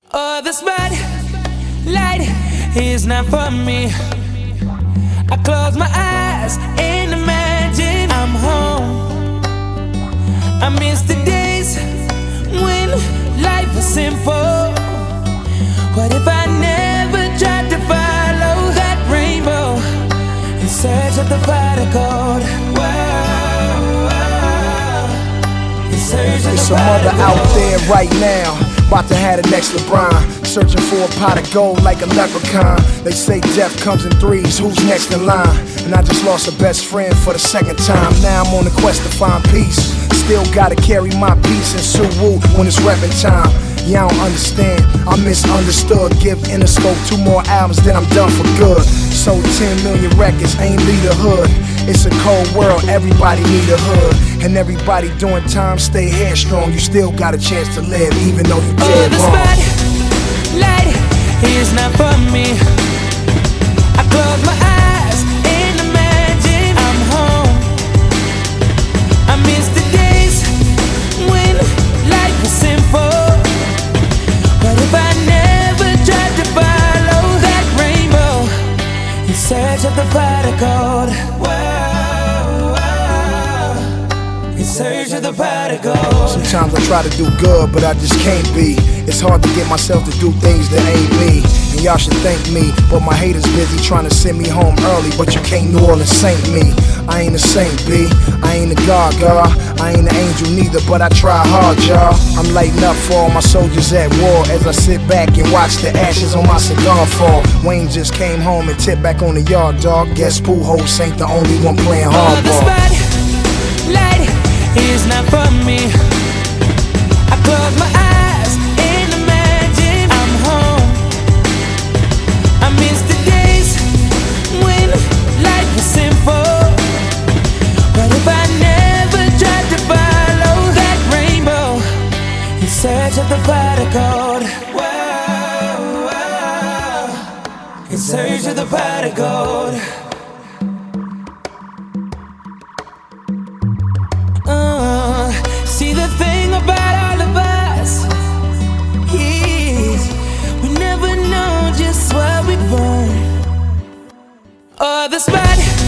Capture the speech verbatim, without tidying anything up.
Oh, the spotlight is not for me. I close my eyes and imagine I'm home. I miss the days when life was simple. What if I never tried to follow that rainbow in search of the pot of gold? Whoa, whoa, in search of There's the some pot mother of out gold. there right now, about to have the next LeBron, searching for a pot of gold like a leprechaun. They say death comes in threes, who's next in line? And I just lost a best friend for the second time. Now I'm on a quest to find peace. Still gotta carry my peace and Suwoo when it's reppin' time. Yeah, I don't understand, I'm misunderstood. Give Interscope two more albums, then I'm done for good. Sold ten million records, ain't lead a hood. It's a cold world, everybody need a hood. And everybody doing time, stay headstrong. You still got a chance to live, even though you Oh, dead the wrong. spotlight is not for me. I close my eyes and imagine I'm home. I miss the days when life was simple. What if I never tried to follow that rainbow in search of the pot of gold? Whoa, whoa, in search of the pot of gold. Sometimes I try to do good, but I just can't be. It's hard to get myself to do things that ain't me. And y'all should thank me, but my haters busy trying to send me home early. But you can't New Orleans saint me. I ain't a saint, B. I ain't a god, God. I ain't an angel neither, but I try hard, y'all. I'm lighting up for all my soldiers at war as I sit back and watch the ashes on my cigar fall. Wayne just came home and tipped back on the yard, dog. Guess Pujols ain't the only one playing Oh, the hardball. spotlight is not for me. I close my eyes and imagine I'm home. I miss the days when life was simple. What if I never tried to follow that rainbow in search of the pot of gold? Whoa, whoa, in search of the pot of gold. Uh, see, the thing about all of us is we never know just what we burn. Oh, the spot